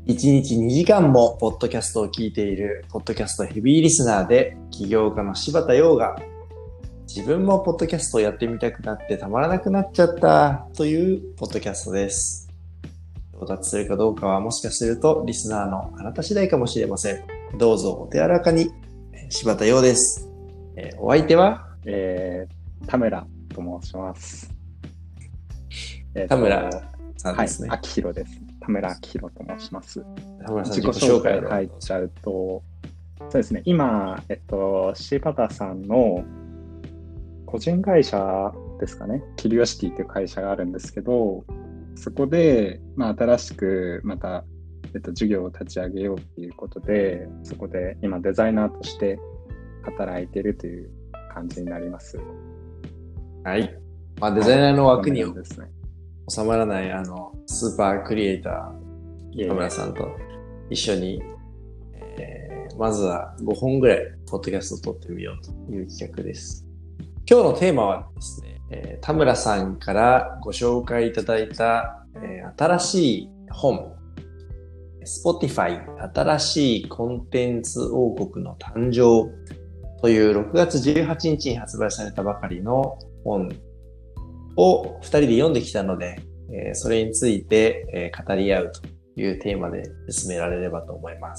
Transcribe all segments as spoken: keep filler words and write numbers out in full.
いちにちにじかんもポッドキャストを聞いているポッドキャストヘビーリスナーで起業家の柴田陽が自分もポッドキャストをやってみたくなってたまらなくなっちゃったというポッドキャストです。到達するかどうかはもしかするとリスナーのあなた次第かもしれません。どうぞお手柔らかに。柴田陽です。えー、お相手は、 えー、田村と申します。 えー、田村さんですね。 はい、秋広です。田村秋広と申します。 田村さん自己紹介入っちゃうと、そうですね、今、えっと、柴田さんの個人会社ですかね、キュリオシティという会社があるんですけど、そこで、まあ、新しくまた、えっと、事業を立ち上げようということで、そこで今デザイナーとして働いているという感じになります。 はい。まあ、デザイナーの枠に、 はい、ですね、 収まらないあのスーパークリエイター田村さんと一緒に、えー、まずはごほんぐらいポッドキャストを撮ってみようという企画です。今日のテーマはですね、えー、田村さんからご紹介いただいた、えー、新しい本 Spotify 新しいコンテンツ王国の誕生というろくがつじゅうはちにちに発売されたばかりの本をふたりで読んできたので、えー、それについて、えー、語り合うというテーマで進められればと思います。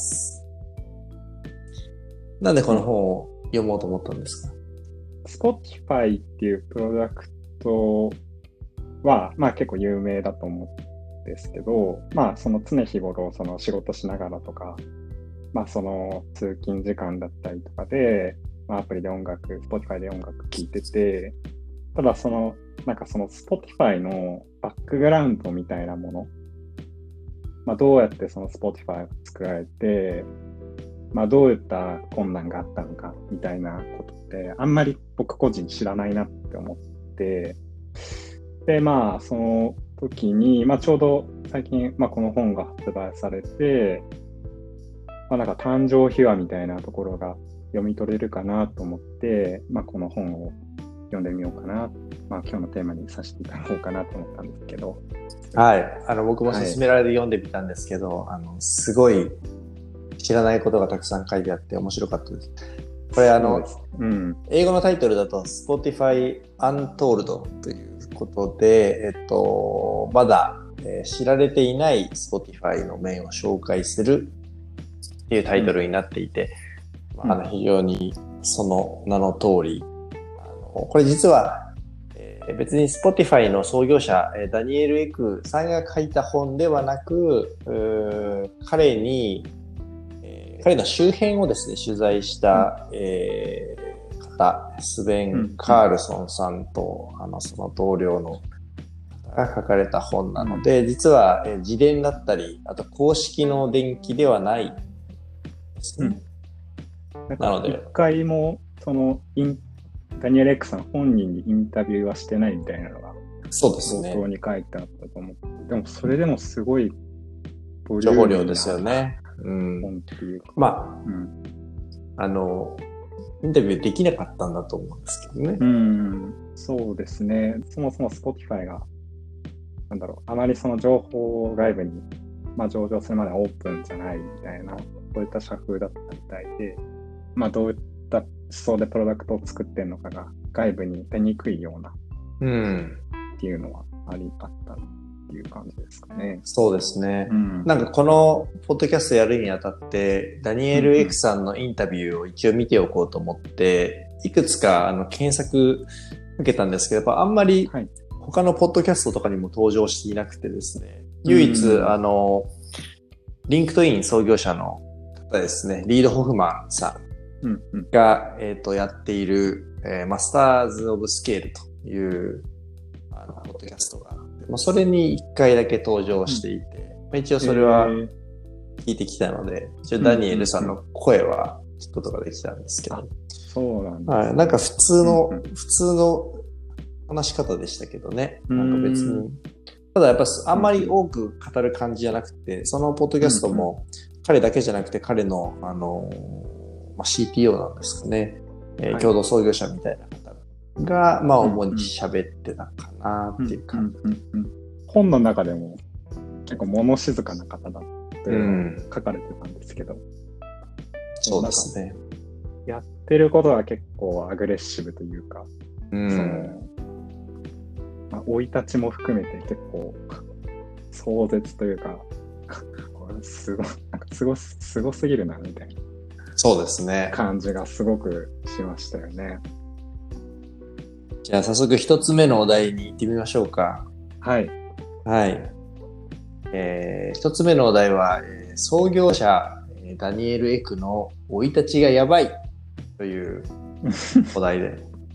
なんでこの本を読もうと思ったんですか？ Spotify っていうプロダクトは、まあ結構有名だと思うんですけど、まあその常日頃その仕事しながらとか、まあその通勤時間だったりとかで、まあアプリで音楽、Spotify で音楽聴いてて、ただそのなんかその Spotify のバックグラウンドみたいなもの、まあ、どうやってその Spotify が作られて、まあ、どういった困難があったのかみたいなことってあんまり僕個人知らないなって思って、でまあその時に、まあ、ちょうど最近、まあ、この本が発売されて、まあ、なんか誕生秘話みたいなところが読み取れるかなと思って、まあ、この本を読んでみようかな、まあ、今日のテーマにさせていただこうかなと思ったんですけど、 はい、あの僕も勧められて読んでみたんですけど、はい、あのすごい知らないことがたくさん書いてあって面白かったです。これあの、うん、英語のタイトルだと Spotify Untold ということで、えっとまだ、えー、知られていない Spotify の面を紹介するっていうタイトルになっていて、うん、あの非常にその名の通り。これ実は、えー、別に Spotify の創業者、ダニエル・エクさんが書いた本ではなく、彼に、えー、彼の周辺をですね、取材した、うんえー、方、スベン・カールソンさんと、うん、あのその同僚の方が書かれた本なので、実は、えー、自伝だったり、あと公式の伝記ではないですね。 うん、なので、一回もそのインダニエル・エックさん本人にインタビューはしてないみたいなのがそうですね。 冒頭に書いてあったと思って、でもそれでもすごいボリューム量ですよね。 うん。本っていうか。 まあ、うん、あのインタビューできなかったんだと思うんですけどね。 うん、そうですね。そもそも Spotify がなんだろう、あまりその情報を外部にまあ上場するまではオープンじゃないみたいなそういった社風だったみたいで、まあどういった思想でプロダクトを作ってるのかが外部に出にくいようなっていうのはありあったっていう感じですかね。 そうですね、うん、なんかこのポッドキャストやるにあたってダニエル・エクさんのインタビューを一応見ておこうと思っていくつかあの検索受けたんですけど、やっぱあんまり他のポッドキャストとかにも登場していなくてですね、唯一、うん、あのリンクトイン創業者の方ですね、リード・ホフマンさんうんうん、 が、えっと、やっている、えー、マスターズ・オブ・スケールというあのポッドキャストがあって、まあ、それに一回だけ登場していて、うんまあ、一応それは聞いてきたので、一応ダニエルさんの声は聞くことができたんですけど、うんうんうん、 そうなんです、ね、 はい、なんか普通の、うんうん、普通の話し方でしたけどね、なんか別にただやっぱあんまり多く語る感じじゃなくて、そのポッドキャストも彼だけじゃなくて彼のあのまあ、シーティーオー なんですかね、えーはい、共同創業者みたいな方が、まあ、主に喋ってたかなっていう感じ、 うんうんうんうん、本の中でも結構物静かな方だっというのを書かれてたんですけど、うん、 そうですね。 やってることは結構アグレッシブというか、 うん、そのまあ、生い立ちも含めて結構壮絶というか、これすご、なんかすご、すごすぎるなみたいな。 そうですね。 感じがすごくしましたよね。 じゃあ早速一つ目のお題に行ってみましょうか。 はい。 はい。えー、一つ目のお題は、えー、創業者ダニエル・エクの生い立ちがやばいというお題で。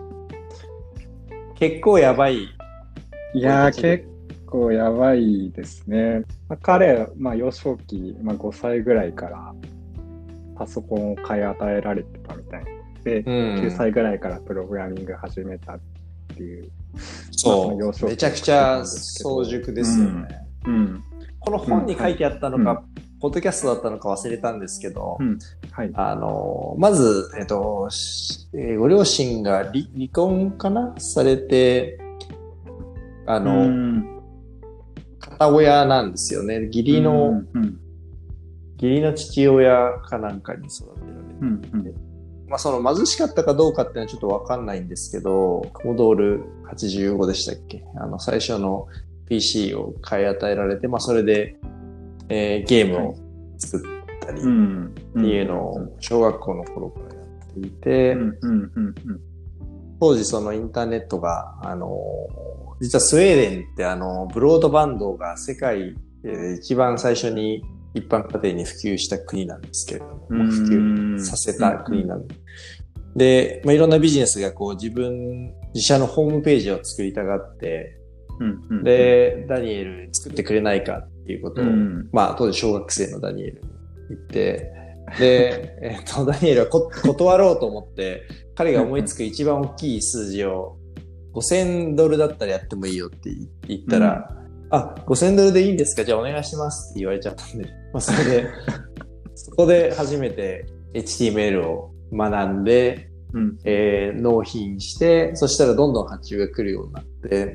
結構やばい。 いやー、結構やばいですね。まあ、彼、まあ、幼少期、まあ、ごさいぐらいからパソコンを買い与えられてたみたいで、うん、きゅうさいぐらいからプログラミング始めたっていう。 そう、まあ、そのめちゃくちゃ早熟ですよね。 うんうん、 この本に書いてあったのか、うんはい、ポッドキャストだったのか忘れたんですけど、うんはい、あのまず、えっとえー、ご両親が 離, 離婚かなされて、あの、うん、片親なんですよね。義理の、うんうん、義理の父親かなんかに育てられて、うんうん、まあその貧しかったかどうかっていうのはちょっとわかんないんですけど、コモドールはちじゅうごでしたっけ？あの最初の ピーシー を買い与えられて、まあそれで、えー、ゲームを作ったりっていうのを小学校の頃からやっていて、当時そのインターネットが、あのー、実はスウェーデンってあの、ブロードバンドが世界で一番最初に一般家庭に普及した国なんですけれども、普及させた国なんで。で、まあ、いろんなビジネスがこう自分、自社のホームページを作りたがって、で、ダニエル作ってくれないかっていうことを、まあ当時小学生のダニエルに言って、で、えっと、ダニエルはこ断ろうと思って、彼が思いつく一番大きい数字をごせんドルだったらやってもいいよって言ったら、うん、あ、ごせんドルでいいんですか？じゃあお願いしますって言われちゃったんで、まあそれで、そこで初めて エイチティーエムエル を学んで、うんえー、納品して、そしたらどんどん発注が来るようになって、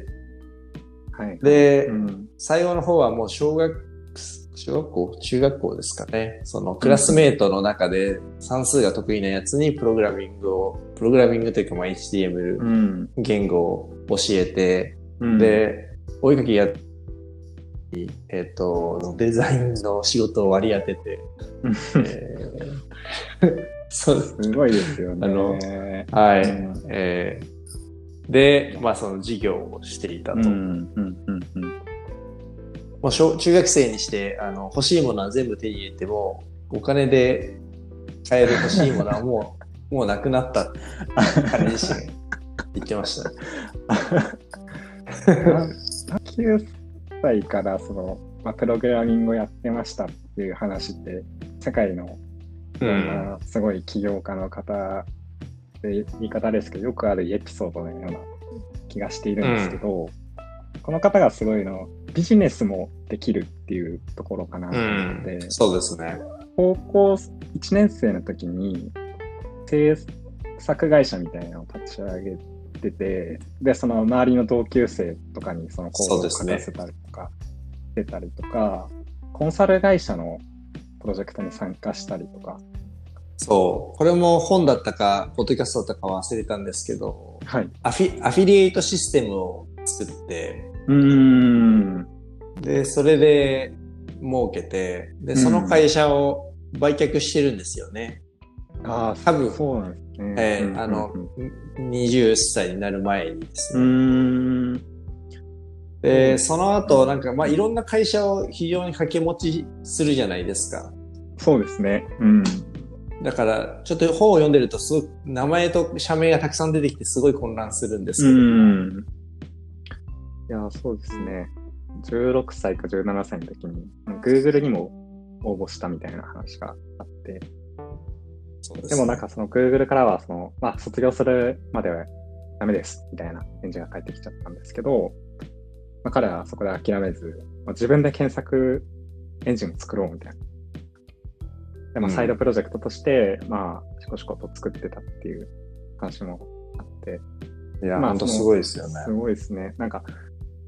はい、で、うん、最後の方はもう小学、小学校中学校ですかね。そのクラスメイトの中で算数が得意なやつにプログラミングを、プログラミングというかまあ エイチティーエムエル 言語を教えて、うん、で、お絵かきやえっと、デザインの仕事を割り当てて、えー、 そうすごいですよね。 あの、はい、うん、えー、で、まあその授業をしていたと。うんうんうんうんもう小中学生にしてあの欲しいものは全部手に入れてもお金で買える欲しいものはもうもうなくなった彼自身言ってましたね。 きゅうさいからその、まあ、プログラミングをやってましたっていう話って世界の、うん、すごい起業家の方で言い方ですけどよくあるエピソードのような気がしているんですけど、うん、この方がすごいのビジネスもできるっていうところかなと思って、 うん、そうですね。 高校いちねん生の時に制作会社みたいなのを立ち上げてて、でその周りの同級生とかにそのコードを書かせたりとかしてたりとか、ね、コンサル会社のプロジェクトに参加したりとか。 そう、これも本だったかポッドキャストだったか忘れたんですけど、はい、アフィ、アフィリエイトシステムを作って、うーんで、それで儲けて、で、その会社を売却してるんですよね。 うん、ああ、多分、そうなんですね。 えーうん、あの、うん、はたちになる前にですね。うーんで、その後、なんか、まあ、いろんな会社を非常に掛け持ちするじゃないですか。 そうですね。うん。 だから、ちょっと本を読んでると、すごく名前と社名がたくさん出てきて、すごい混乱するんですけど。うんいや、そうですね。じゅうろくさいかじゅうななさいの時に、Google にも応募したみたいな話があって、そうですね、でもなんかその Google からは、その、まあ、卒業するまではダメです、みたいな返事が返ってきちゃったんですけど、まあ、彼はそこで諦めず、まあ、自分で検索エンジンを作ろうみたいな。でまあ、サイドプロジェクトとして、うん、まあ、しこしこと作ってたっていう話もあって。 いや、まあ、ほんとすごいですよね。 すごいですね。なんか、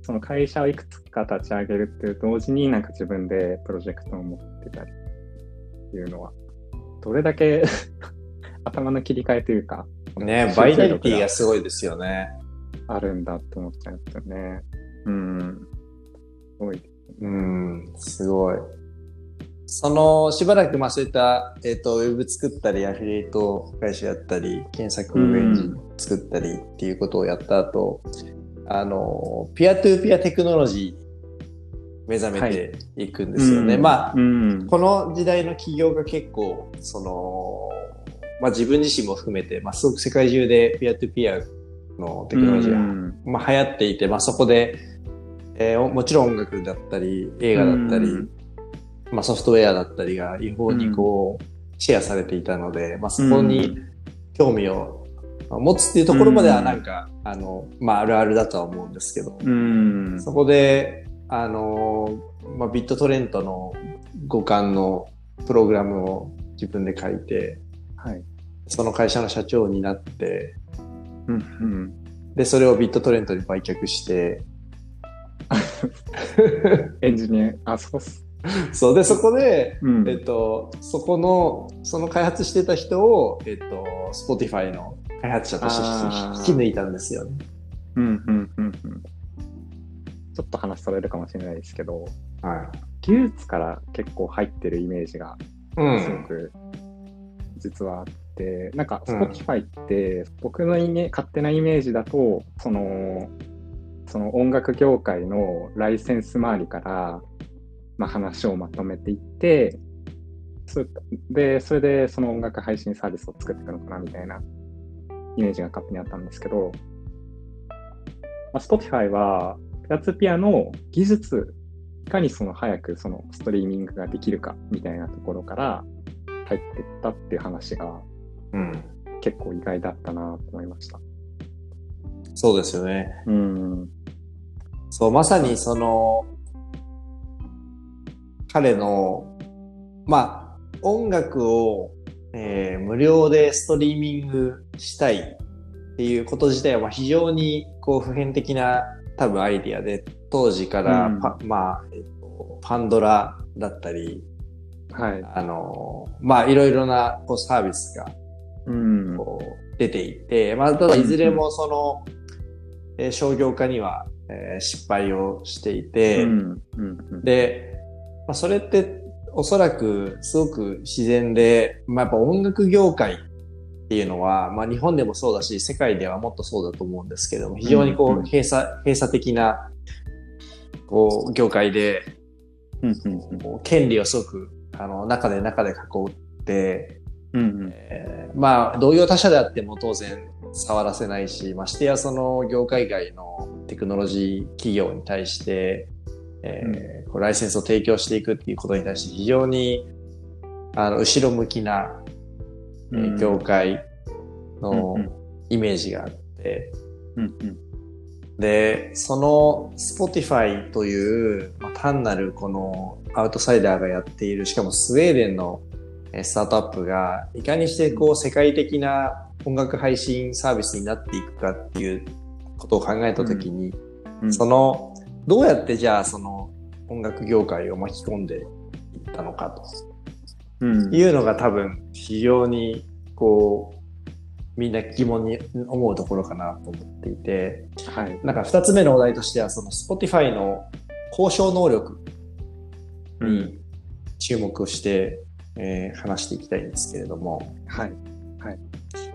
その会社をいくつか立ち上げるっていう同時になんか自分でプロジェクトを持ってたりっていうのは、どれだけ頭の切り替えというか、 ね、バイタリティがすごいですよね。 あるんだって思っちゃいますよね。うん。すごい。 うん、すごい。その、しばらく、まあそういった、えっと、ウェブ作ったり、アフィリエイト会社やったり、検索エンジン作ったりっていうことをやった後、あの、ピアトゥーピアテクノロジー目覚めていくんですよね。はい、まあ、うん、この時代の企業が結構、その、まあ自分自身も含めて、まあすごく世界中でピアトゥーピアのテクノロジーが、うん、まあ流行っていて、まあそこで、えー、もちろん音楽だったり、映画だったり、うん、まあソフトウェアだったりが違法にこう、シェアされていたので、まあそこに興味を持つっていうところまではなんか、うん、あの、まああるあるだとは思うんですけど、うん、そこで、あの、まあビットトレントの互換のプログラムを自分で書いて、はい、その会社の社長になって、うんうん、で、それをビットトレントに売却して、 エンジニア、あ、そうっす。 そう。で、そこで、うん、えっと、そこの、その開発してた人を、えっと、Spotify の開発者として引き抜いたんですよね。 うん、うん、うん、うん。ちょっと話されるかもしれないですけど、はい、技術から結構入ってるイメージが、すごく、実はあって、うん、なんか、Spotify って、僕のイメ勝手なイメージだと、その、その音楽業界のライセンス周りから、まあ、話をまとめていって、そで、それでその音楽配信サービスを作っていくのかなみたいなイメージが勝手にあったんですけど、まあ、Spotify はピアツーピアの技術、いかにその早くそのストリーミングができるかみたいなところから入っていったっていう話が、うん、結構意外だったなと思いました。 そうですよね。うん。そう、まさにその、彼の、まあ、音楽を、えー、無料でストリーミングしたいっていうこと自体は非常にこう普遍的な多分アイディアで、当時からパ、うん、まあ、えっと、パンドラだったり、はい、あの、まあ、いろいろなこうサービスが、うん、こう出ていて、まあ、ただいずれもその、うん、えー、商業化には、えー、失敗をしていて、うんうんうん、で、まあ、それっておそらくすごく自然で、まあ、やっぱ音楽業界っていうのは、まあ日本でもそうだし、世界ではもっとそうだと思うんですけども、非常にこう、うんうん、閉鎖、閉鎖的な、こう、業界で、うんうんうん、権利をすごく、あの、中で中で囲って、うんうんえー、まあ、同業他社であっても当然触らせないし、ましてやその業界外のテクノロジー企業に対して、えーうん、ライセンスを提供していくっていうことに対して非常にあの後ろ向きな、うん、業界のイメージがあって、うんうん、でその Spotify という、まあ、単なるこのアウトサイダーがやっている、しかもスウェーデンのスタートアップがいかにしてこう世界的な音楽配信サービスになっていくかっていうことを考えたときに、うんうん、そのどうやってじゃあその音楽業界を巻き込んでいったのかと、うん、いうのが多分非常にこうみんな疑問に思うところかなと思っていて、はい、なんか二つ目のお題としてはその Spotify の交渉能力に注目をして、うんえー、話していきたいんですけれども、はいはい、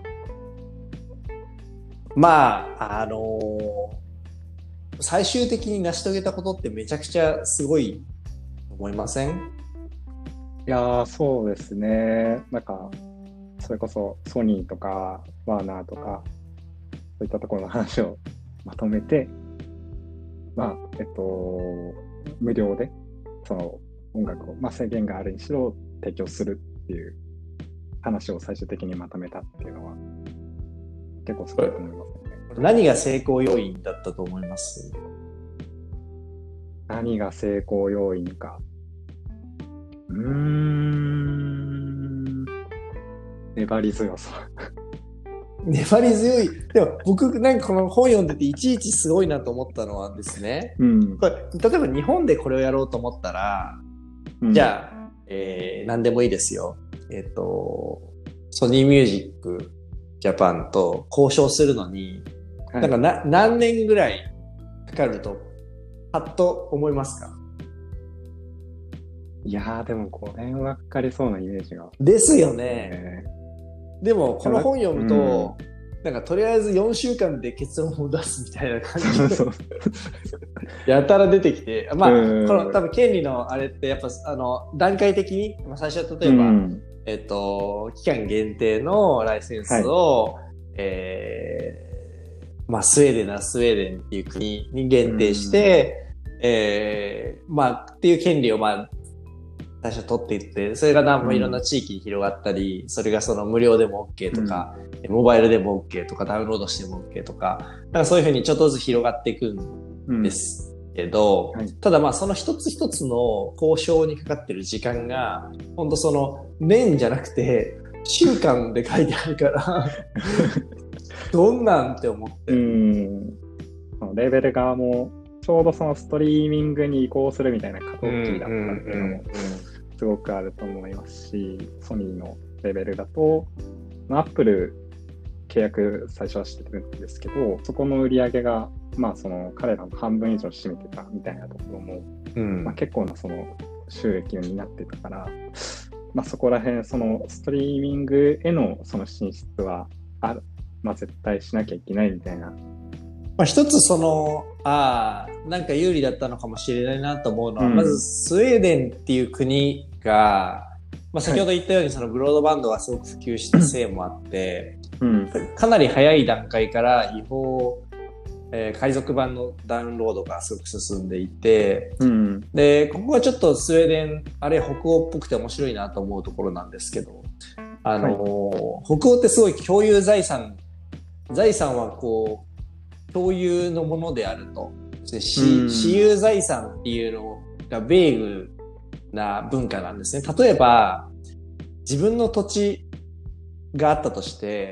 まああのー最終的に成し遂げたことってめちゃくちゃすごい思いません？ いやー、そうですね。なんか、それこそソニーとかワーナーとか、そういったところの話をまとめて、まあ、えっと、無料で、その音楽を、まあ制限があるにしろ提供するっていう話を最終的にまとめたっていうのは、結構すごいと思いますね。 何が成功要因だったと思います？ 何が成功要因か。うーん。粘り強さ。 粘り強い。でも僕なんかこの本読んでていちいちすごいなと思ったのはですね、うん、これ例えば日本でこれをやろうと思ったら、うん、じゃあ、えー、何でもいいですよ。えっと、ソニーミュージックジャパンと交渉するのに、はい、なんかな何年ぐらいかかるとパッと思いますか？ いやーでもごねんはかかりそうなイメージが。 ですよね。でもこの本読むと、うん、なんかとりあえずよんしゅうかんで結論を出すみたいな感じでやたら出てきて、まあこの多分権利のあれってやっぱあの段階的に、まあ、最初は例えば、うん、えっと期間限定のライセンスを、はい、えー、まあスウェーデンなスウェーデンっていう国に限定して、うん、えー、まあっていう権利をまあ最初取っていって、それが何もいろんな地域に広がったり、うん、それがその無料でも OK とか、うん、モバイルでも OK とか、ダウンロードしても OK とか、なんかそういうふうにちょっとずつ広がっていくんですけど、うんはい、ただまあその一つ一つの交渉にかかってる時間が、ほんとその年じゃなくて、週間で書いてあるから、どんなんって思って。 うんレーベル側も、ちょうどそのストリーミングに移行するみたいな過渡期だったっていうのもすごくあると思いますし、ソニーのレベルだと、アップル契約最初はしてるんですけど、そこの売り上げが、まあその彼らの半分以上占めてたみたいなところも、うんまあ、結構なその収益になってたから、まあそこら辺、そのストリーミングへのその進出はある、まあ絶対しなきゃいけないみたいな。 まあ、一つその、ああ、なんか有利だったのかもしれないなと思うのは、うん、まずスウェーデンっていう国が、まあ、先ほど言ったようにそのブロードバンドがすごく普及したせいもあって、うん、かなり早い段階から違法、えー、海賊版のダウンロードがすごく進んでいて、うん、で、ここがちょっとスウェーデン、あれ北欧っぽくて面白いなと思うところなんですけど、あのーはい、北欧ってすごい共有財産、財産はこう、共有のものであると。私有財産っていうのがベーグな文化なんですね。例えば、自分の土地があったとして、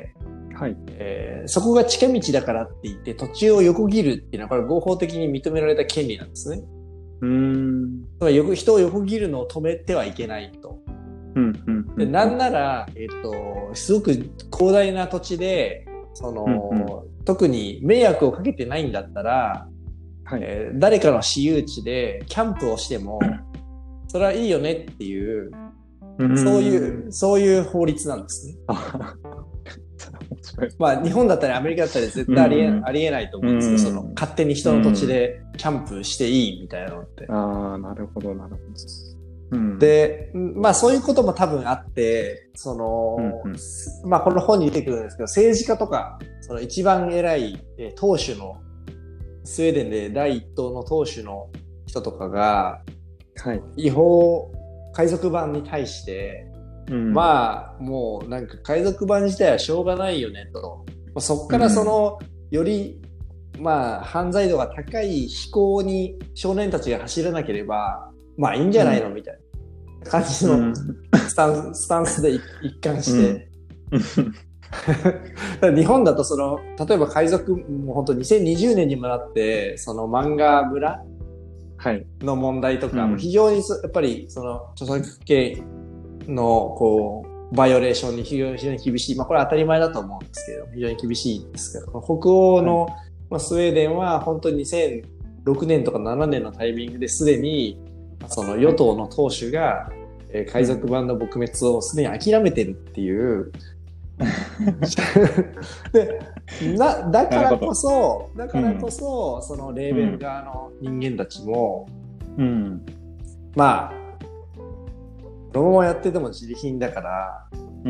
はいえー、そこが近道だからって言って土地を横切るっていうのはこれ合法的に認められた権利なんですね。うーん人を横切るのを止めてはいけないと。うんうんうん、でなんなら、えっと、すごく広大な土地で、その、うんうん特に迷惑をかけてないんだったら、はいえー、誰かの私有地でキャンプをしても、それはいいよねっていう、うん、そういう、そういう法律なんですね。まあ日本だったりアメリカだったり絶対ありえ、うん、ありえないと思うんですけど、その勝手に人の土地でキャンプしていいみたいなのって。 ああ、なるほど、なるほど。 うん、で、まあそういうことも多分あって、その、うんうん、まあこの本に出てくるんですけど、政治家とか、その一番偉い党首の、スウェーデンで第一党の党首の人とかが、はい、違法海賊版に対して、うん、まあもうなんか海賊版自体はしょうがないよねと。そこからその、うん、より、まあ犯罪度が高い非行に少年たちが走らなければ、まあいいんじゃないの、うん、みたいな感じのスタンス、スタンスで一貫して。うん、日本だとその、例えば海賊、もう本当にせんにじゅうねんにもなって、その漫画村の問題とか、はいうん、非常にやっぱりその著作権のこう、バイオレーションに非常に厳しい。まあこれは当たり前だと思うんですけど、非常に厳しいんですけど、北欧の、はいまあ、スウェーデンは本当ににせんろくねんとかななねんのタイミングですでに、その与党の党首が、えー、海賊版の撲滅をすでに諦めてるっていうでなだからこそだからこそ、うん、そのレーベル側の人間たちも、うん、まあこのままやってても自利品だから、うん、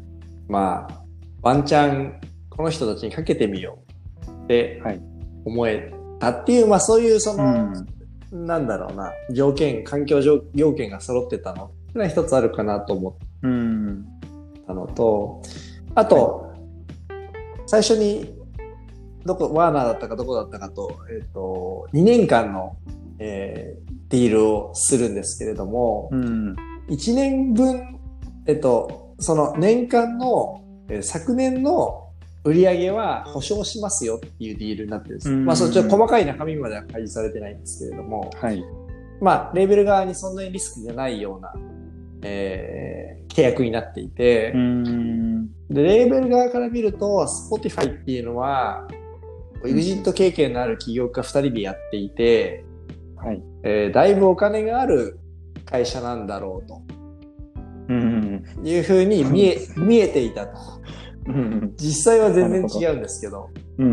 まあワンチャンこの人たちにかけてみようって思えたっていう、まあそういうその、うんなんだろうな、条件、環境条件が揃ってたのってのは一つあるかなと思ったのと、あと、はい、最初に、どこ、ワーナーだったかどこだったかと、えっと、にねんかんの、えー、ディールをするんですけれども、うん、いちねんぶん、えっと、その年間の、えー、昨年の売り上げは保証しますよっていうディールになってるんです。まあ、そっちの細かい中身までは開示されてないんですけれども、 はい。 まあ、レーベル側にそんなにリスクがないような、えー、契約になっていて、 うーんで、レーベル側から見ると、Spotify っていうのは、エグジット経験のある起業家ふたりでやっていて、 はい。 えー、だいぶお金がある会社なんだろうと、 うん、 いうふうに見え、見えていたと。 うん、 実際は全然違うんですけど、 うん、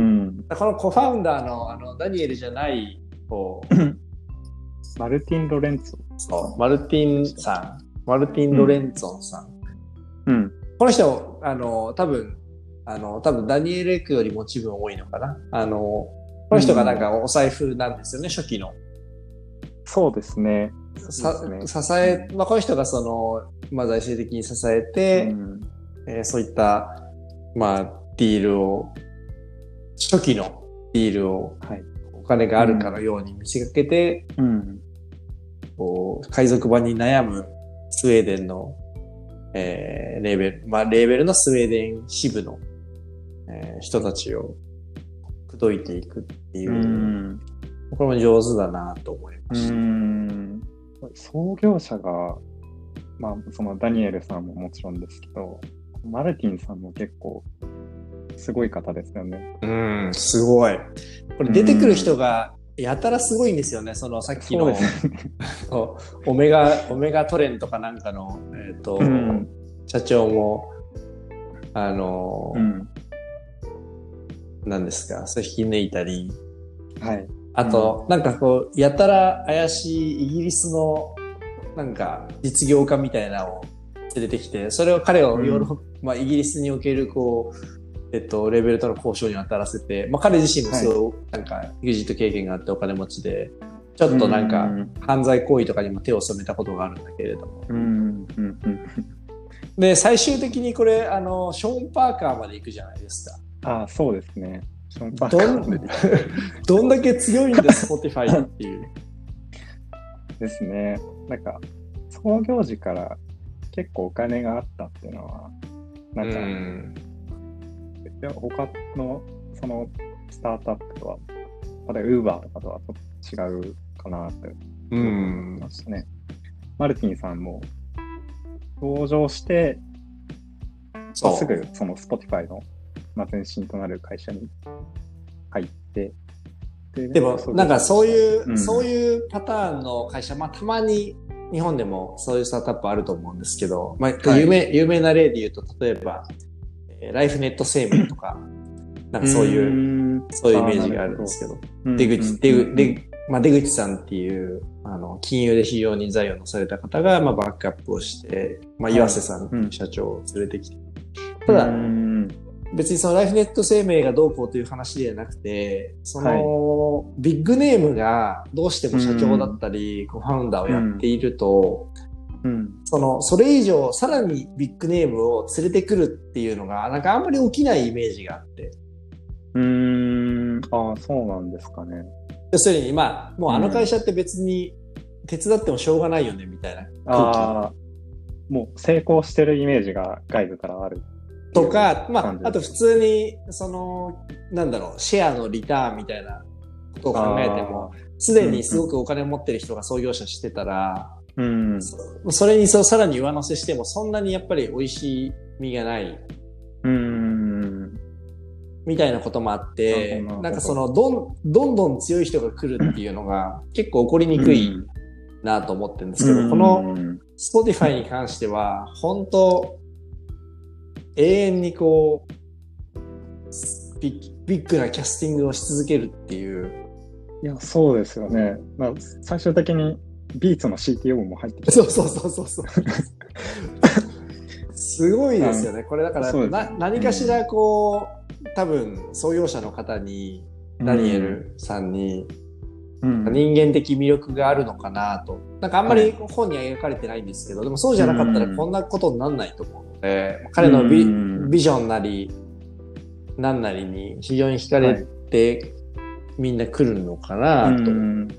このコファウンダーのあのダニエルじゃない方、 マルティン・ロレンツォ。 そう、マルティンさん、マルティン・ロレンツォンさん。 うん。 この人、あの、多分、あの、多分ダニエル・エクよりも一分多いのかな。あの、この人がなんかお財布なんですよね、初期の。 そうですね。 さ支え、まあ、この人がその、まあ、財政的に支えて、うんえー、そういった、まあ、ディールを、初期のディールを、はい、お金があるかのように見せかけて、うん、こう海賊版に悩むスウェーデンの、えー、レーベル、まあ、レーベルのスウェーデン支部の、えー、人たちを口説いていくっていう、うん、これも上手だなと思いました。うん創業者が、まあ、そのダニエルさんももちろんですけど、マルティンさんも結構すごい方ですよね。 うん、すごい。これ出てくる人がやたらすごいんですよね。そのさっきの、オメガ、オメガトレンとかなんかの、えっと、うん、社長も、あの、うん、何ですか、それ引き抜いたり、はい。あと、うん、なんかこう、やたら怪しいイギリスの、なんか、実業家みたいなのを連れてきて、それを彼をヨーロッパ、うん、まあ、イギリスにおける、こう、えっと、レベルとの交渉に当たらせて、まあ、彼自身もすごい、はい、なんか、エグジット経験があってお金持ちで、ちょっとなんか、犯罪行為とかにも手を染めたことがあるんだけれども。うんうんうん、で、最終的にこれ、あの、ショーン・パーカーまで行くじゃないですか。 ああ、そうですね。 どん, どんだけ強いんです、Spotify っていう。 ですね。なんか、創業時から結構お金があったっていうのは、なんか、うん他のそのスタートアップとは、例えば Uber とかとはちょっと違うかなって思いましたね。マルティンさんも登場して、まあ、すぐその Spotify のまあ、前身となる会社に入って、 で, でもなんかそういう、うん、そういうパターンの会社、まあたまに日本でもそういうスタートアップあると思うんですけど、まあ、はい、有名、有名な例で言うと、例えば、ライフネット生命とか、なんかそういう、うそういうイメージがあるんですけど、ど出口、出口、出まあ、出口さんっていう、あの、金融で非常に財を成された方が、まあ、バックアップをして、まあ、岩瀬さんっていう社長を連れてきて、ただ、別にそのライフネット生命がどうこうという話ではなくて、その、はい、ビッグネームがどうしても社長だったり、コファウンダーをやっていると、うん、その、それ以上、さらにビッグネームを連れてくるっていうのが、なんかあんまり起きないイメージがあって。 うーん、ああ、そうなんですかね。 要するに、まあ、もうあの会社って別に手伝ってもしょうがないよね、みたいな空気。 ああ、もう成功してるイメージが外部からある。 とか、まあ、あと普通に、その、なんだろう、シェアのリターンみたいなことを考えても、すでにすごくお金を持ってる人が創業者してたら、うん、そ, それにそうさらに上乗せしても、そんなにやっぱり美味しみがない。うん、みたいなこともあって、なんかその、どん、どんどん強い人が来るっていうのが結構起こりにくいなと思ってるんですけど、うん、この Spotify に関しては、本当永遠にこうビッ、ビッグなキャスティングをし続けるっていう。 いや、そうですよね。まあ、最終的にビーツの シーティーオー も入ってきて。 そうそうそうそうそう。すごいですよね。これだからな、何かしらこう、うん、多分創業者の方に、ダニエルさんに、うん、人間的魅力があるのかなと。なんかあんまり本には描かれてないんですけど、はい、でもそうじゃなかったらこんなことにならないと思う。えー、彼の ビ,、ビジョンなり何なりに非常に惹かれて、はい、みんな来るのかなと。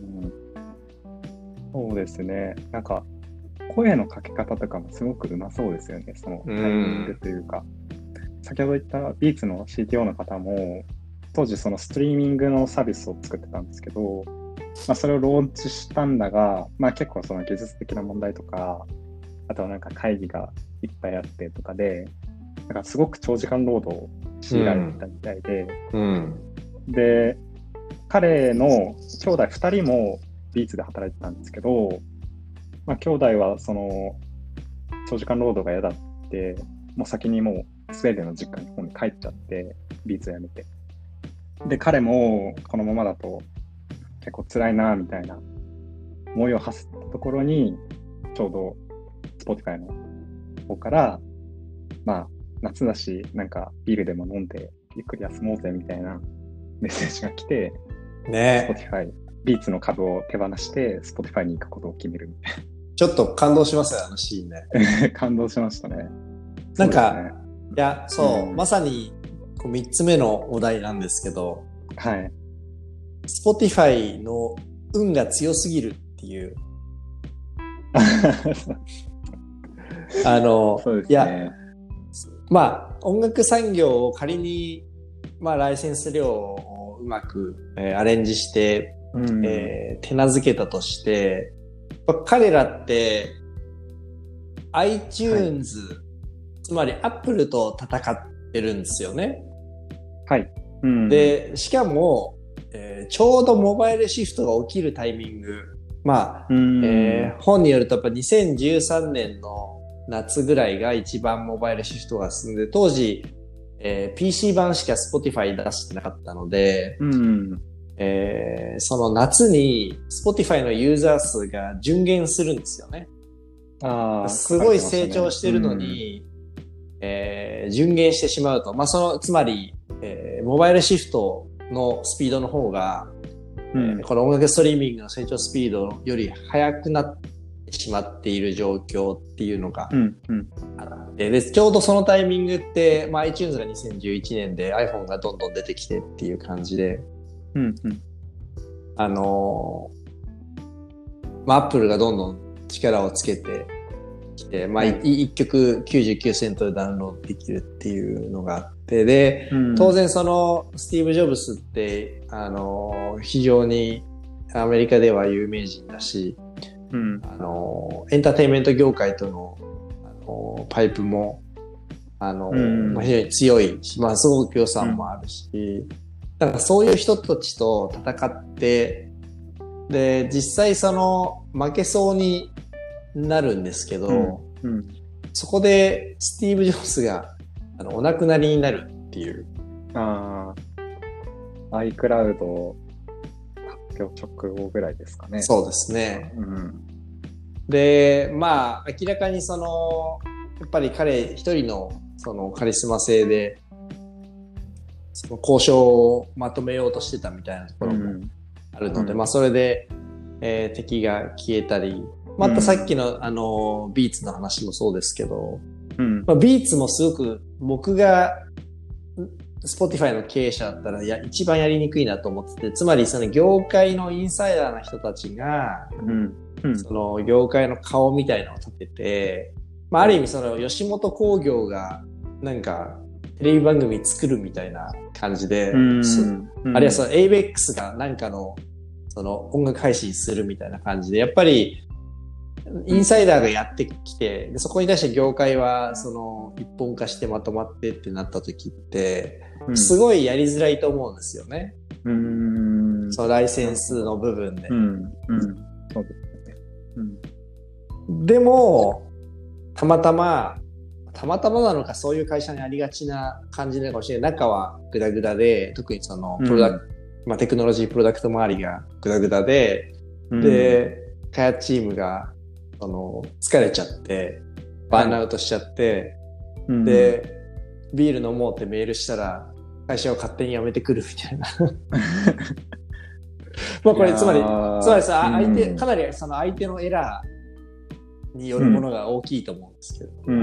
そうですね。なんか声のかけ方とかもすごくうまそうですよね。そのタイミングというか。 先ほど言ったビーツの シーティーオー の方も、当時そのストリーミングのサービスを作ってたんですけど、まあ、それをローンチしたんだが、まあ、結構その技術的な問題とか、あとはなんか会議がいっぱいあってとかで、なんかすごく長時間労働を強いられてたみたいで、 うんうん、 で、彼の兄弟ふたりもビーツで働いてたんですけど、まあ、兄弟はその長時間労働が嫌だって、もう先にもうスウェーデンの実家に帰っちゃって、ビーツを辞めて。で、彼もこのままだと結構辛いなみたいな思いを馳せたところに、ちょうど Spotify の方から、まあ、夏だし、なんかビールでも飲んでゆっくり休もうぜみたいなメッセージが来て、 ね、 Spotify、ビーツの株を手放して Spotify に行くことを決めるみたいな。 ちょっと感動しますよ、あのシーンね。 感動しましたね。 なんか、ね、いや、そう、 うん、 まさにこうみっつめのお題なんですけど、 はい。 Spotify の運が強すぎるっていう。あの、 そうですね、 いや、まあ、音楽産業を仮に、まあ、ライセンス料をうまく、えー、アレンジして、うんえー、手なずけたとして、彼らって iTunes、はい、つまり Apple と戦ってるんですよね。 はい。うん、 で、しかも、えー、ちょうどモバイルシフトが起きるタイミング。まあ、うんえー、本によるとやっぱにせんじゅうさんねんの夏ぐらいが一番モバイルシフトが進んで、当時、えー、ピーシー 版しか Spotify 出してなかったので、うんえー、その夏に Spotify のユーザー数が順減するんですよね。あすごい成長してるのに、うんえー、順減してしまうと。まあ、その、つまり、えー、モバイルシフトのスピードの方が、うんえー、この音楽ストリーミングの成長スピードより速くなってしまっている状況っていうのがあって、うんうん、でちょうどそのタイミングって、まあ、iTunes がにせんじゅういちねんで iPhone がどんどん出てきてっていう感じで、うんうん、あのー、まあ、Apple がどんどん力をつけてきて、まあ、いいっきょくきゅうじゅうきゅうセントでダウンロードできるっていうのがあって、で、うん、当然そのスティーブ・ジョブズって、あのー、非常にアメリカでは有名人だし、うん、あのー、エンターテインメント業界との、あのー、パイプも、あのーうんまあ、非常に強いし、まあ、すごく予算もあるし、うんだからそういう人たちと戦って、で、実際その負けそうになるんですけど、うんうん、そこでスティーブ・ジョブズがあのお亡くなりになるっていう。 ああ、iCloud 発表直後ぐらいですかね。 そうですね。うん、で、まあ明らかにその、やっぱり彼一人のそのカリスマ性で、その交渉をまとめようとしてたみたいなところもあるので、うん、まあそれで、えー、敵が消えたり、またさっきの、うん、あのビーツの話もそうですけど、うんまあ、ビーツもすごく僕が Spotify の経営者だったらや一番やりにくいなと思ってて、つまりその業界のインサイダーな人たちが、うんうん、その業界の顔みたいなのを立てて、まあある意味その吉本興業がなんかテレビ番組作るみたいな感じで、うんうん、あるいはその エイベックス がなんかのその音楽配信するみたいな感じで、やっぱりインサイダーがやってきて、でそこに対して業界はその一本化してまとまってってなった時って、うん、すごいやりづらいと思うんですよね。うーんそのライセンスの部分で。うんうん、そうですね。うん、でもたまたまたまたまなのかそういう会社にありがちな感じなのかもしれない。中はグダグダで、特にそのプロダクト、うん、まあテクノロジープロダクト周りがグダグダで、うん、で開発チームがその疲れちゃってバーンアウトしちゃって、はい、で、うん、ビール飲もうってメールしたら会社を勝手に辞めてくるみたいな。まあこれつまりつまりさ、うん、相手かなりその相手のエラーによるものが大きいと思うんですけど、うん、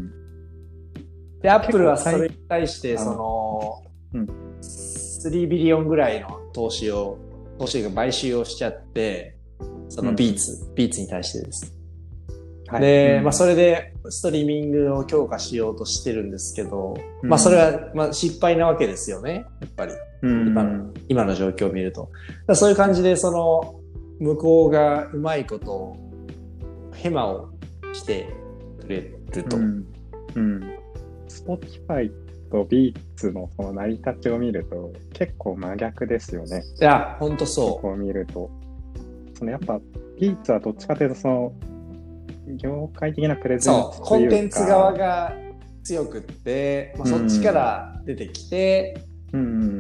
でアップルはそれに対してその、うん、スリービリオンぐらいの投資を投資が買収をしちゃって、そのビーツ、うん、ビーツに対してです。 はい、で、まあそれでストリーミングを強化しようとしてるんですけど、うん、まあそれはまあ失敗なわけですよね、やっぱり。うん、今の、今の状況を見ると。だそういう感じで、その、向こうがうまいことを、ヘマをしてくれると。うん。 うん。Spotify と Beats のその成り立ちを見ると、結構真逆ですよね。 いや、ほんとそう。 ここを見ると。そのやっぱ、Beats はどっちかというと、その、業界的なプレゼンスというか、 そう、コンテンツ側が強くって、まあ、そっちから出てきて、うん、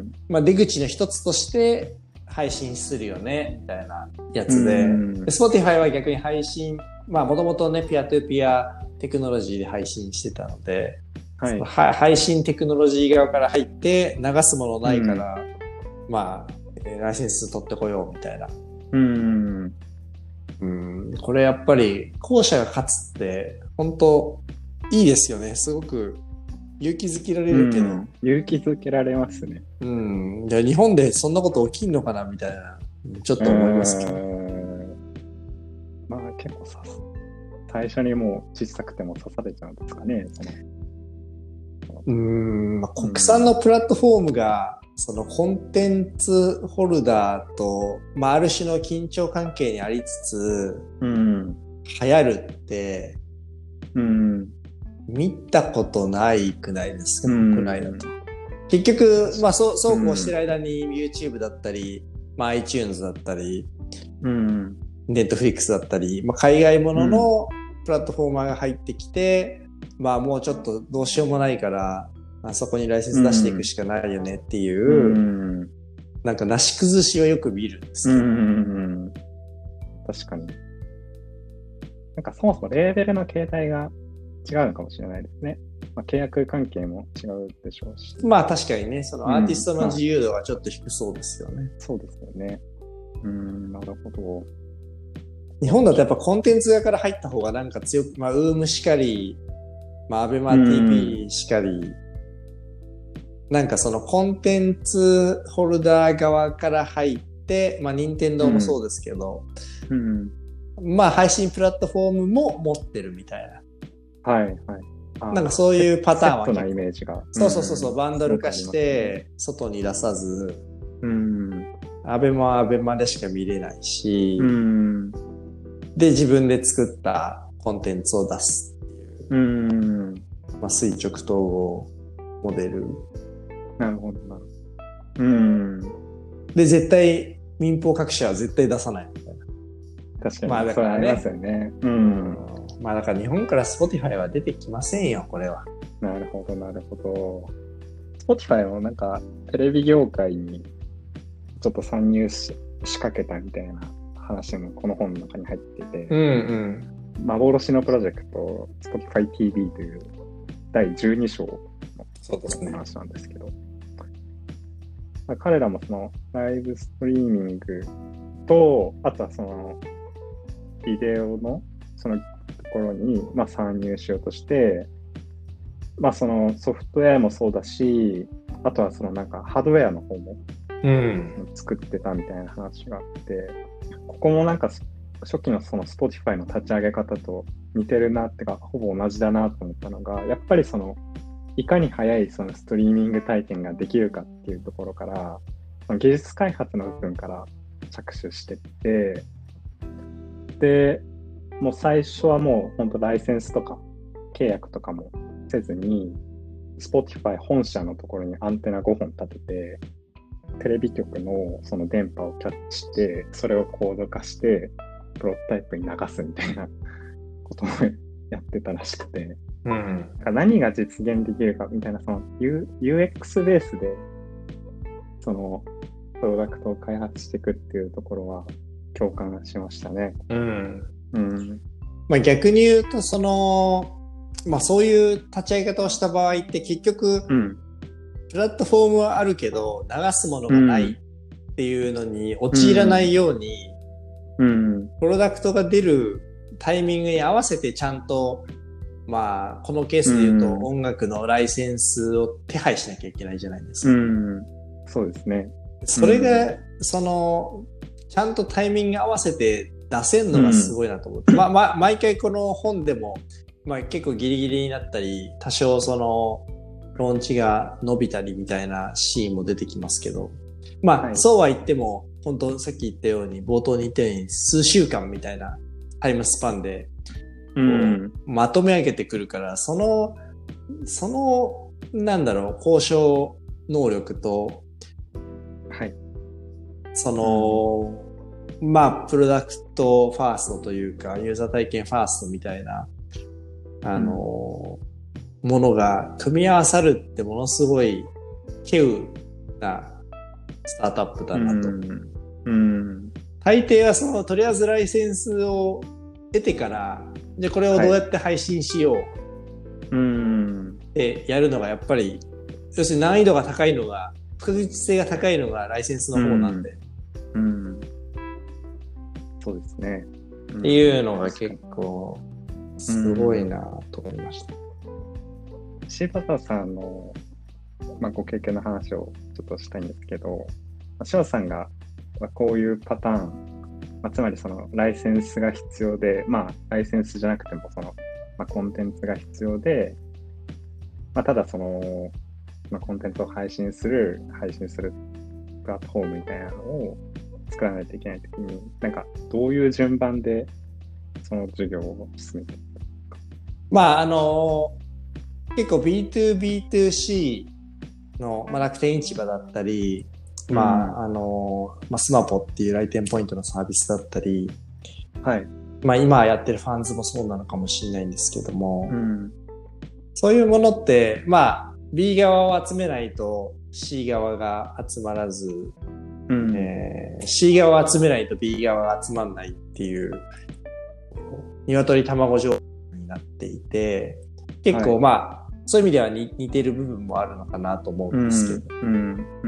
まあ、出口の一つとして配信するよね、みたいなやつで、うん、で Spotify は逆に配信、まあ、もともとね、ピアトゥピアテクノロジーで配信してたので、はい、は配信テクノロジー側から入って流すものないから、うん、まあ、ライセンス取ってこようみたいな。うんうん、これやっぱり後者が勝つって本当いいですよね。すごく勇気づけられるけど、うん、 勇気づけられますね。 うん。じゃあ日本でそんなこと起きんのかなみたいなちょっと思いますけど。 まあ結構さ最初にもう小さくても刺されちゃうんですかね。そのうーん、まあ、国産のプラットフォームが、うん、そのコンテンツホルダーと、まあ、ある種の緊張関係にありつつ、うん、流行るって、うん、見たことないくないですか、うん、国内だと。結局、まあ、そう、そうこうしてる間に YouTube だったり、まあ、iTunes だったり、うん、Netflix だったり、まあ、海外もののプラットフォーマーが入ってきて、まあもうちょっとどうしようもないから、あそこにライセンス出していくしかないよねっていう、うん、なんかなし崩しをよく見るんですけど、うんうんうん。確かに。なんかそもそもレーベルの形態が違うのかもしれないですね。まあ、契約関係も違うでしょうし。 まあ確かにね、そのアーティストの自由度がちょっと低そうですよね。うん、 そうですよね。うん、なるほど。 日本だとやっぱコンテンツ側から入った方がなんか強く、まあウームしかり、まあ、アベマ ティーピー しかり、うん、なんかそのコンテンツホルダー側から入って、まあ、任天堂もそうですけど、うんうん、まあ、配信プラットフォームも持ってるみたいな。はい、はい。 なんかそういうパターンは。 セットなイメージが。 そうそうそうそう、バンドル化して、外に出さず、うん、アベマはアベマでしか見れないし、うん、で、自分で作ったコンテンツを出す。うん、まあ、垂直統合モデル。 なるほどな。うん。 で、絶対、民放各社は絶対出さないみたいな。 確かに。まあ、だからね。ありますよね。うん。 まあ、だから日本から Spotify は出てきませんよ、これは。 なるほど、なるほど。Spotify もなんか、テレビ業界にちょっと参入し仕掛けたみたいな話もこの本の中に入っていて。うんうん。幻のプロジェクト Spotify ティービー というだいじゅうに章の話なんですけど、まあ、彼らもそのライブストリーミングと、あとはそのビデオのそのところにまあ参入しようとして、まあそのソフトウェアもそうだし、あとはそのなんかハードウェアの方も作ってたみたいな話があって、ここもなんか初期のその Spotify の立ち上げ方と似てるなってか、ほぼ同じだなと思ったのが、やっぱりその、いかに早いそのストリーミング体験ができるかっていうところから、その技術開発の部分から着手してって、で、もう最初はもう本当ライセンスとか契約とかもせずに、Spotify 本社のところにアンテナごほん立てて、テレビ局のその電波をキャッチして、それをコード化して、プロトタイプに流すみたいなこともやってたらしくて、うん、何が実現できるかみたいなその ユーエックス ベースでそのプロダクトを開発していくっていうところは共感しましたね。うんうん、まあ、逆に言うとその、まあ、そういう立ち上げ方をした場合って結局、うん、プラットフォームはあるけど流すものがないっていうのに陥らないように、うん、プロダクトが出るタイミングに合わせてちゃんと、まあ、このケースで言うと音楽のライセンスを手配しなきゃいけないじゃないですか。うん、 そうですね。 それが、その、ちゃんとタイミング合わせて出出せるのがすごいなと思って、うん、まあ、まあ、毎回この本でも、まあ、結構ギリギリになったり、多少その、ローンチが伸びたりみたいなシーンも出てきますけど、まあ、はい、そうは言っても、本当さっき言ったように、冒頭に言ったように、数週間みたいなタイムスパンで、うん、まとめ上げてくるから、その、その、なんだろう、交渉能力と、 はい。 その、うん、まあ、プロダクトファーストというか、ユーザー体験ファーストみたいな、あの、うん、ものが組み合わさるってものすごい、稀有なスタートアップだなと。 うんうん、 大抵はその、とりあえずライセンスを得てから、じゃあこれをどうやって配信しよう。はい、 うんでやるのがやっぱり、要するに難易度が高いのが、不確実性が高いのがライセンスの方なんで。 うん。うん、そうですね。 っていうのが結構、すごいなと思いました。 柴田さんの、まあ、ご経験の話をちょっとしたいんですけど、柴田さんがこういうパターン、まあ、つまりそのライセンスが必要で、まあ、ライセンスじゃなくてもその、まあ、コンテンツが必要で、まあ、ただその、まあ、コンテンツを配信する、配信するプラットフォームみたいなのを作らないといけないときに、なんかどういう順番でその授業を進めていくか。 まあ、あの、結構 ビーツービーツーシー の、まあ、楽天市場だったり、まあ、あの、まあ、スマポっていう来店ポイントのサービスだったり、 はい。 まあ、今やってるファンズもそうなのかもしれないんですけども、 うん、 そういうものって、まあ、B 側を集めないと C 側が集まらず、うんえー、C 側を集めないと B 側が集まらないっていう、鶏卵状態になっていて、結構、はい、まあ、そういう意味では似、似てる部分もあるのかなと思うんですけど。 うんうんうん、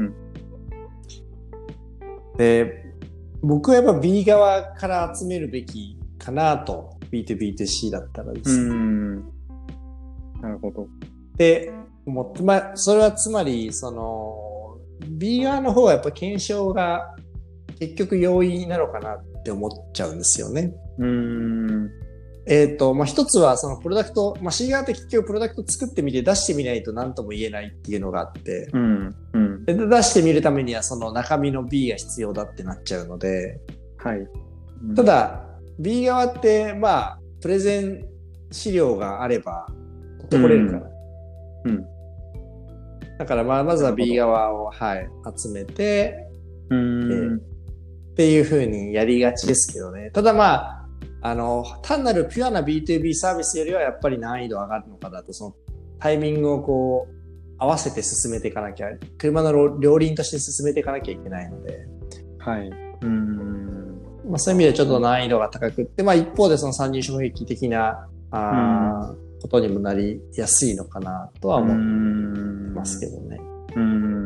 で、僕はやっぱ B 側から集めるべきかなと、ビーツービーツーシー だったらですね。 うんなるほど。 で、思って、まあ、それはつまり、その、B 側の方はやっぱ検証が結局容易なのかなって思っちゃうんですよね。 うーん。 えっと、まあ、一つはそのプロダクト、まあ、C 側って結局プロダクト作ってみて出してみないと何とも言えないっていうのがあって、 うんうん、 で出してみるためにはその中身の B が必要だってなっちゃうので、 はい。 うん、ただ、B 側って、まあ、プレゼン資料があれば、取ってこれるから。 うん。うん、 だから、まあ、まずは B 側を、はい、集めて、 うん、 えー、っていう風にやりがちですけどね。ただまあ、あの、単なるピュアな ビーツービー サービスよりはやっぱり難易度上がるのかなと、そのタイミングをこう、合わせて進めていかなきゃ、車の両輪として進めていかなきゃいけないので。 はい。うん。 まあそういう意味でちょっと難易度が高くって、まあ一方でその参入障壁的な、あ、うん、ことにもなりやすいのかなとは思いますけどね。 うん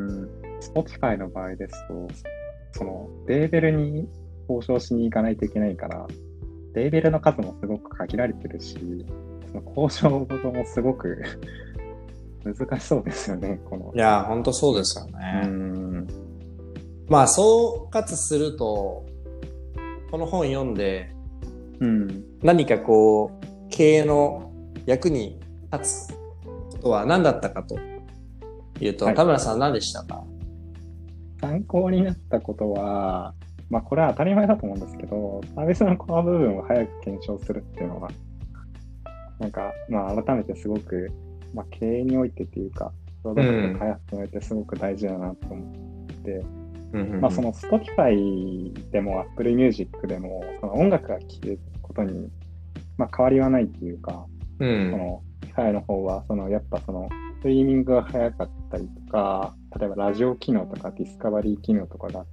。Spotify の場合ですと、そのレーベルに交渉しに行かないといけないから、レーベルの数もすごく限られてるし、その交渉もすごく難しそうですよね、この。 いや、ほんとそうですよね。うんまあ、総括すると、この本読んで、うん、何かこう、経営の役に立つことは何だったかというと、はい、田村さん何でしたか？ 参考になったことは、まあこれは当たり前だと思うんですけど、サービスのコア部分を早く検証するっていうのは、なんか、まあ改めてすごく、まあ経営においてっていうか、プロダクト開発においてすごく大事だなと思って、うん、まあその Spotify でも Apple Music でも、その音楽が聴けることに、まあ変わりはないっていうか、うん、その Spotify の方は、そのやっぱそのストリーミングが早かったりとか、例えばラジオ機能とかディスカバリー機能とかがあって、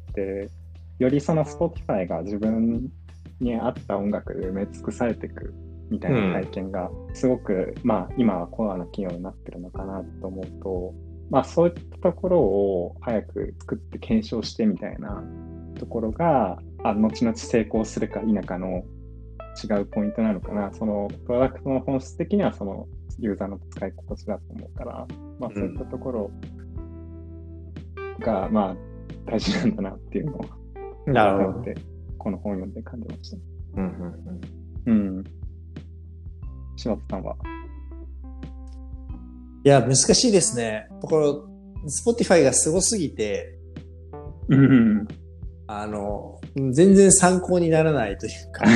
よりその Spotify が自分に合った音楽で埋め尽くされていくみたいな体験がすごく、うん、まあ今はコアな機能になってるのかなと思うと、まあそういったところを早く作って検証してみたいなところが、あ後々成功するか否かの違うポイントなのかな。そのプロダクトの本質的にはそのユーザーの使い心地だと思うから、まあそういったところが、まあ大事なんだなっていうのは、 なるほど。 この本を読んで感じました。 うんうんうん。 うん。柴田さんは？ いや、難しいですね。この、Spotify がすごすぎて、 うん。 あの、全然参考にならないというか、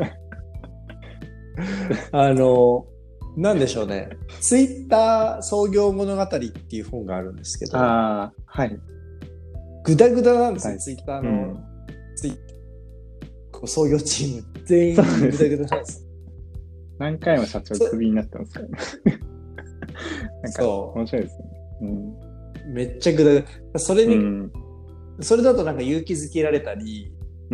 あの、なんでしょうね。Twitter 創業物語っていう本があるんですけど、 ああ、はい。 ぐだぐだなんですよ、 はい、 Twitter の、 うん、 ツイ創業チーム全員ぐだぐだなんです。 何回も社長クビになってますからね。なんか面白いですね。うん、 めっちゃぐだぐだ。それに、うん、それだとなんか勇気づけられたり、 うん、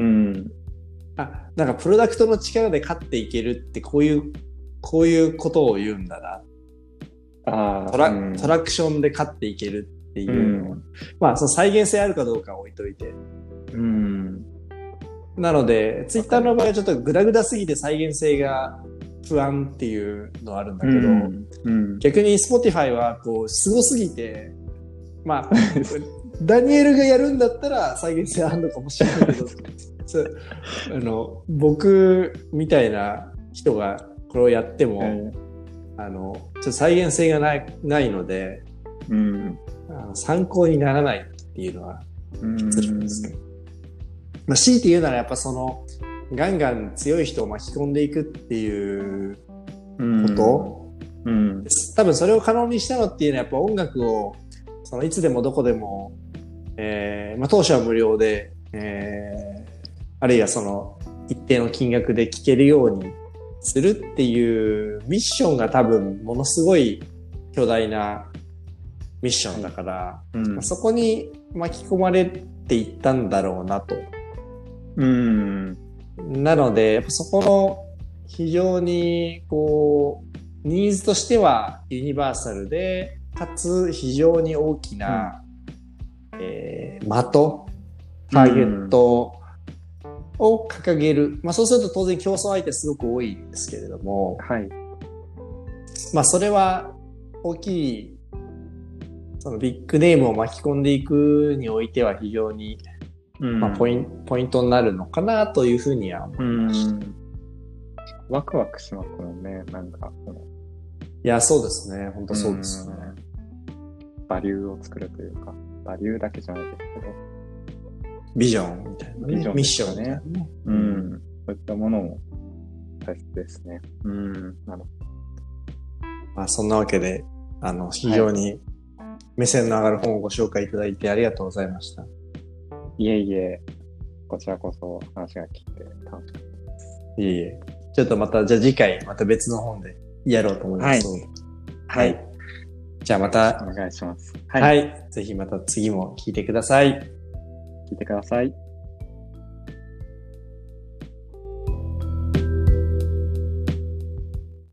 あ、なんかプロダクトの力で勝っていけるってこういう、こういうことを言うんだな。あトラ、うん、トラクションで勝っていけるっていうの、うん、まあその再現性あるかどうかは置いといて。うん、なので、ツイッターの場合はちょっとグダグダすぎて再現性が不安っていうのはあるんだけど、うんうん、逆に Spotify はこうすごすぎて、まあ、ダニエルがやるんだったら再現性あるのかもしれないけど、あの僕みたいな人がこれをやっても、えー、あのちょっと再現性がない、ないので、うん、あの参考にならないっていうのはきついですね。まあ、強いて言うならやっぱそのガンガン強い人を巻き込んでいくっていうこと、うんうん、多分それを可能にしたのっていうのはやっぱ音楽をそのいつでもどこでも、えーまあ、当初は無料で、えー、あるいはその一定の金額で聴けるようにするっていうミッションが多分ものすごい巨大なミッションだから、うんまあ、そこに巻き込まれていったんだろうなと。うん、なのでやっぱそこの非常にこうニーズとしてはユニバーサルでかつ非常に大きな、うんえー、的ターゲットを掲げる、うんまあ、そうすると当然競争相手すごく多いんですけれども、はいまあ、それは大きいそのビッグネームを巻き込んでいくにおいては非常にうんまあ、ポイン、ポイントになるのかなというふうには思いました。 ワクワクしますもんね、なんか。 いや、そうですね。本当そうですね。 バリューを作るというか、バリューだけじゃないですけど。 ビジョンみたいな、ね。ビジョン、ミッションね。 うん。そういったものも大切ですね。うん。なるほど。 まあ、そんなわけで、あの、非常に目線の上がる本をご紹介いただいてありがとうございました。 いえいえ、こちらこそ話が聞いて楽しかったです。 いえいえ。ちょっとまた、じゃあ次回また別の本でやろうと思います。 はい。 はい。じゃあまた。 お願いします。 はい。はい。ぜひまた次も聞いてください。 聞いてください。